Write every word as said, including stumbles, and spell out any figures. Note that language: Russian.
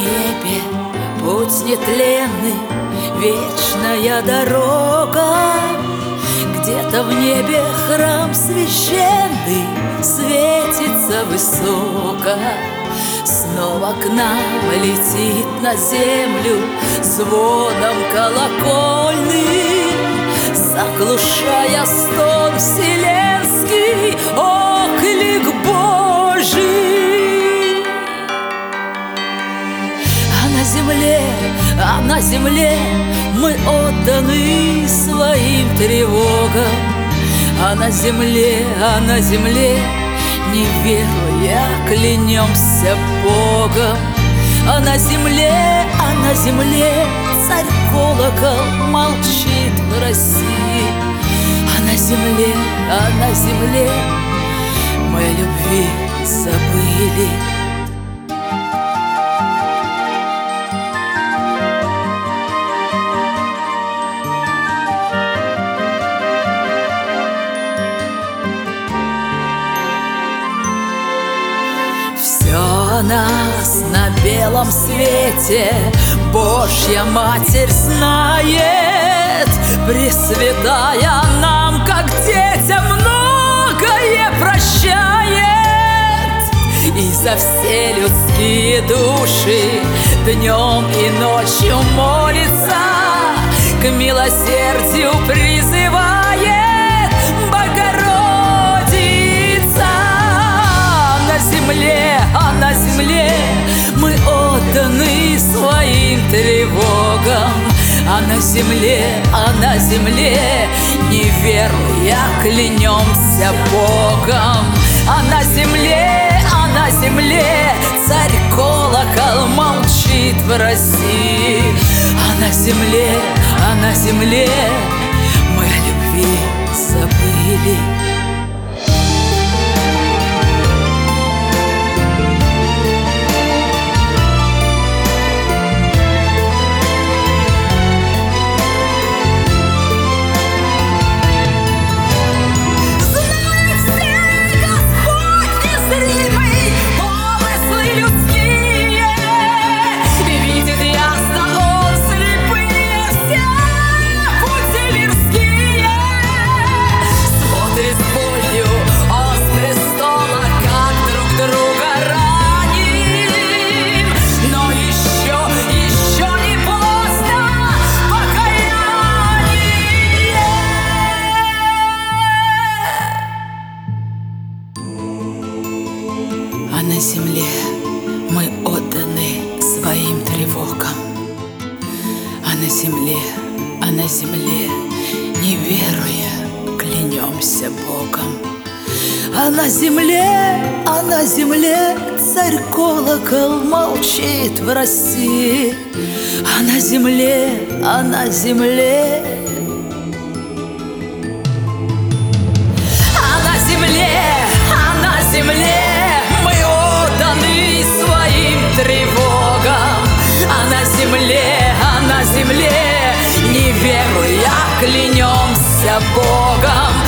небе путь нетленный, вечная дорога. Где-то в небе храм священный светится высоко. Снова к нам летит на землю звоном колокольным, заглушая стон вселенский оклик Божий. А на земле, а на земле мы отданы своим тревогам. А на земле, а на земле, не веруя, клянемся Богом. А на земле, а на земле царь колокол молчит в России. А на земле, а на земле мы о любви забыли. Все о нас на белом свете Божья Матерь знает, Пресвятая нам, как детям, многое прощает. И за все людские души днем и ночью молится, к милосердию призывает Богородица. На земле, а на земле мы отданы своим тревогам. А на земле, а на земле, не веруя, клянемся Богом. А на земле, а на земле царь колокол молчит в России. А на земле, а на земле мы о любви забыли. А на земле мы отданы своим тревогам. А на земле, а на земле, не веруя, клянемся Богом. А на земле, а на земле царь колокол молчит в России. А на земле, а на земле А на земле, а на земле тревогам. А на земле, а на земле, не веруя, клянемся Богом.